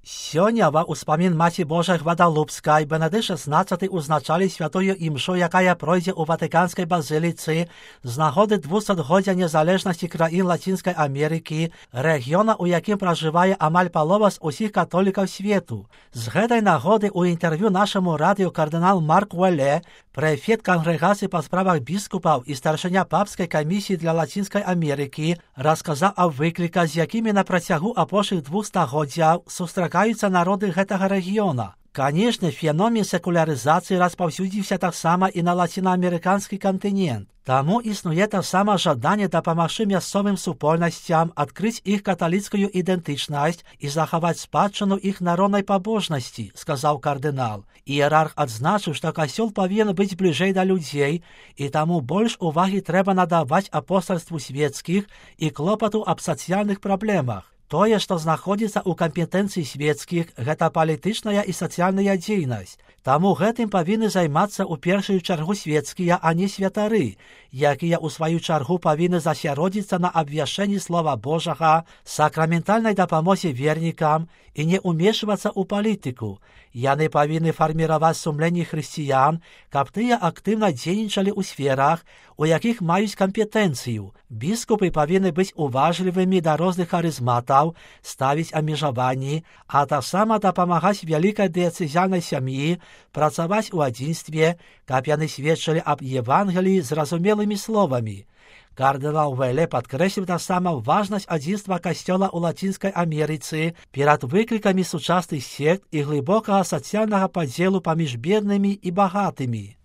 Сёння ва ўспамін Маці Божай Гвадалупскай Бенедыкт XVI узначалі святую імшу, якая пройдзе ў Ватыканскай базіліцы з нагоды 200-годдзя незалежнасці краін Лацінскай Амерыкі, рэгіёна, у якім пражывае амаль палова з усіх католікаў свету. З гэтай нагоды ў інтэрв'ю нашаму радыё кардынал Марк Уэлэ, прэфект кангрэгацыі па справах біскупаў і старшыня папскай камісіі для Лацінскай Амерыкі, расказаў аб выкліках, з якімі на працягу апошніх 2 стагоддзяў сустракаюцца народы гэтага рэгіёна. Канешне, феномен секулярызацыі распаўсюдзіўся таксама і на лацінаамерыканскі кантынент. Таму існуе таксама жаданне дапамагчы мясцовым супольнасцям адкрыць іх каталіцкую ідэнтычнасць і захаваць спадчыну іх народнай пабожнасці, сказаў кардынал. Іерарх адзначыў, што касцёл павінен быць бліжэй да людзей, і таму больш увагі трэба надаваць апостальству свецкіх і клопату аб сацыяльных праблемах. Тое, што знаходзіцца ў кампетэнцыі свецкіх, гэта палітычная і сацыяльная дзейнасць. Таму гэтым павінны займацца ў першую чаргу свецкія, а не святары, якія ў сваю чаргу павінны засяродзіцца на абвяшчэнні слова Божага, сакраментальнай дапамозе вернікам і не ўмешвацца ў палітыку. Яны павінны фарміраваць сумленні хрысціян, каб тыя актыўна дзейнічалі ў сферах, у якіх маюць кампетэнцыю. Біскупы павінны быць уважлівымі да розных харызматаў, ставіць абмежаванні, а таксама дапамагаць вялікай дыяцэзіяльнай сям'і, працаваць у адзінстве, каб яны сведчылі аб Евангеліі зразумелымі словамі. Кардынал Уэлэ падкрэсліў таксама важнасць адзінства касцёла ў Лацінскай Амерыцы перад выклікамі сучасных сект і глыбокага сацыяльнага падзелу паміж беднымі і багатымі.